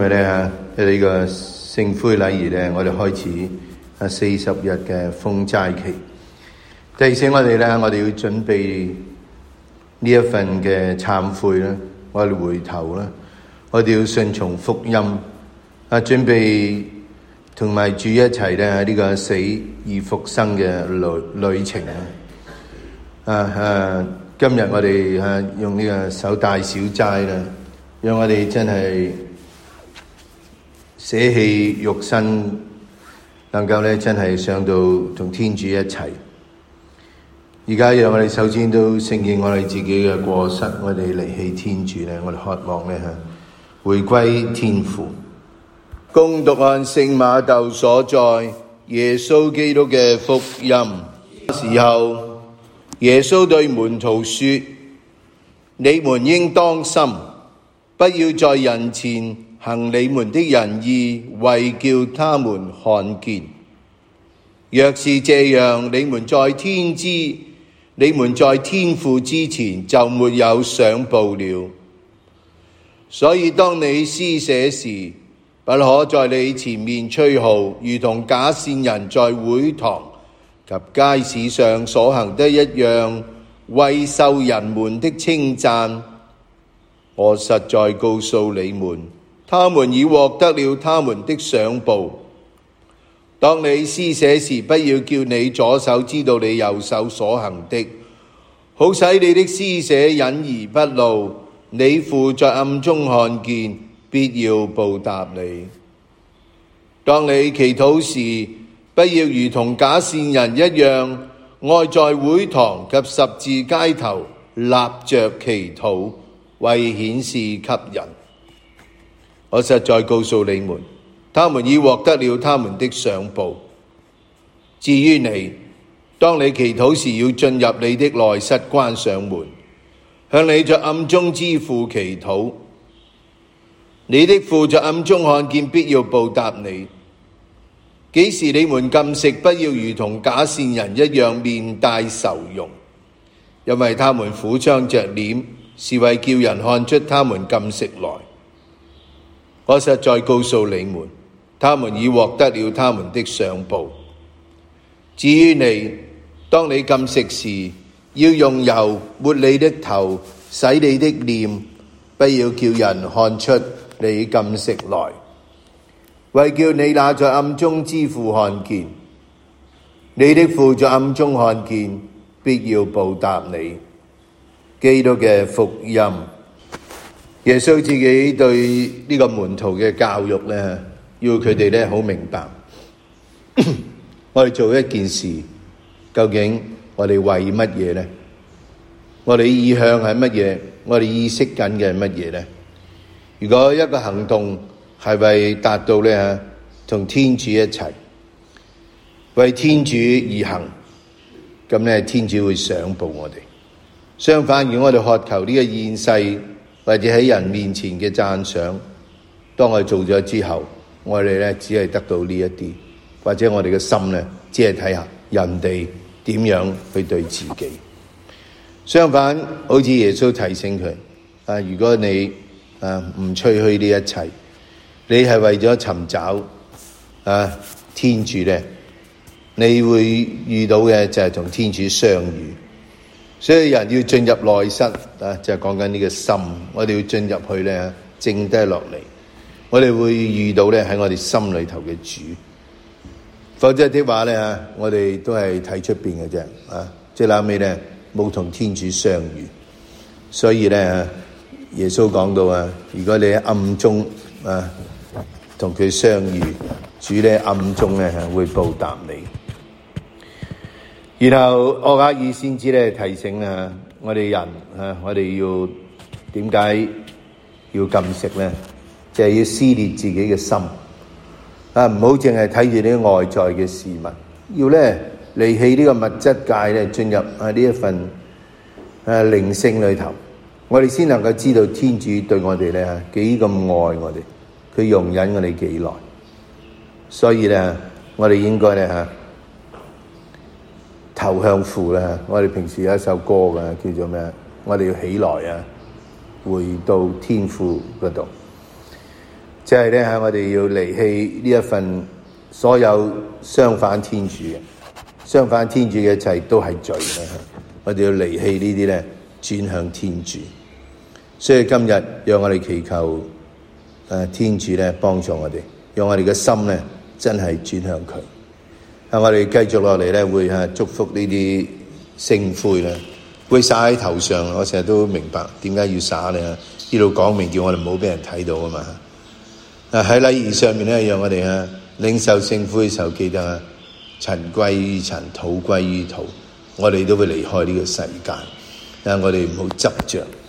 因為呢個聖灰禮儀呢，我哋開始40日嘅封齋期，提醒我哋呢，我哋要準備呢一份嘅懺悔啦，我哋回頭啦，我哋要順從福音準備同埋主一齊呢呢個死而復生嘅旅程今日我哋用呢個守大小齋啦，讓我哋真係捨棄肉身，能夠咧真係上到同天主一齊。而家讓我哋首先都承認我哋自己嘅過失，我哋離棄天主咧，我哋渴望咧回歸天父。恭讀按聖瑪竇所載耶穌基督嘅福音。時候，耶穌對門徒說：你們應當心，不要在人前行你們的仁義，為叫他們看見。若是這樣，你們在天父之前就沒有賞報了。所以當你施捨時，不可在你前面吹號，如同假善人在會堂及街市上所行的一樣，為受人們的稱讚。我實在告訴你們，他們已獲得了他們的賞報。當你施捨時，不要叫你左手知道你右手所行的，好使你的施捨隱而不露，你父在暗中看見，必要報答你。當你祈禱時，不要如同假善人一樣，愛在會堂及十字街頭立着祈禱，為顯示給人。我實在告訴你們，他們已獲得了他們的賞報。至於你，當你祈禱時，要進入你的內室，關上門，向你在暗中之父祈禱。你的父在暗中看見，必要報答你。幾時你們禁食，不要如同假善人一樣面帶愁容，因為他們苦張着臉，是為叫人看出他們禁食來。我實在告訴你們，他們已獲得了他們的賞報。至於你，當你禁食時，要用油抹你的頭，洗你的臉，不要叫人看出你禁食來，為叫你那在暗中之父看見。你的父在暗中看見，必要報答你。基督嘅福音。耶穌自己對呢個門徒嘅教育呢，要佢哋呢好明白，我哋做一件事，究竟我哋為乜嘢呢？我哋意向係乜嘢？我哋意識緊嘅係乜嘢呢？如果一個行動係為達到呢同天主一齊，為天主而行，咁呢天主會賞報我哋。相反，如果我哋渴求呢個現世或者喺人面前嘅讚賞，當我哋做咗之後，我哋呢只係得到呢一啲，或者我哋嘅心呢只係睇下人哋點樣去對自己。相反，好似耶穌提醒佢，如果你唔吹噓呢一切，你係為咗尋找天主呢，你會遇到嘅就係同天主相遇。所以人要進入內室就係講緊呢個心，我哋要進入去呢，靜低落嚟，我哋會遇到呢喺我哋心裏頭嘅主。否則的話呢，我哋都係睇出邊嘅啫，即係後尾呢冇同天主相遇。所以呢，耶穌講到如果你喺暗中同佢相遇，主呢暗中呢會報答你。然後厄加爾先知咧提醒我哋人我哋要點解要禁食咧？就係要撕裂自己嘅心唔好淨係睇住啲外在嘅事物，要咧離棄呢個物質界咧，進入呢一份靈性裏頭，我哋先能夠知道天主對我哋咧幾咁愛我哋，佢容忍我哋幾耐。所以咧，我哋應該咧投向父啦！我哋平時有一首歌嘅，叫做咩？我哋要起來回到天父嗰度。 即係咧我哋要離棄呢一份所有相反天主嘅一切都係罪咧。我哋要離棄呢啲咧，轉向天主。所以今日讓我哋祈求天主咧幫助我哋，讓我哋嘅心咧真係轉向佢。我哋繼續落嚟咧會祝福呢啲聖灰咧，會灑喺頭上。我成日都明白點解要灑咧，呢度講明叫我哋唔好俾人睇到啊嘛。喺禮儀上面咧，讓我哋領受聖灰嘅時候記得塵歸於塵，土歸於土，我哋都會離開呢個世界。我哋唔好執着。